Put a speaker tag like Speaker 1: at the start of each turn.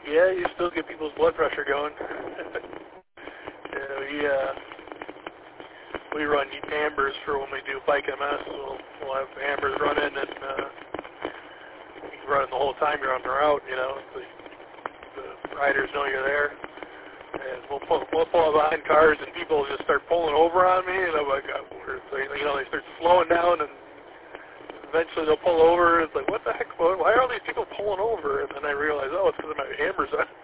Speaker 1: Yeah, you still get people's blood pressure going. Yeah, we run ambers for when we do bike MS. We'll have ambers running, and you can run it the whole time you're on the route. You know, the riders know you're there, and we'll pull up behind cars, and people just start pulling over on me, and I'm like, they start slowing down, and eventually they'll pull over. It's like, what the heck? Why are all these people pulling over? And then I realize, oh, it's because of my ambers on.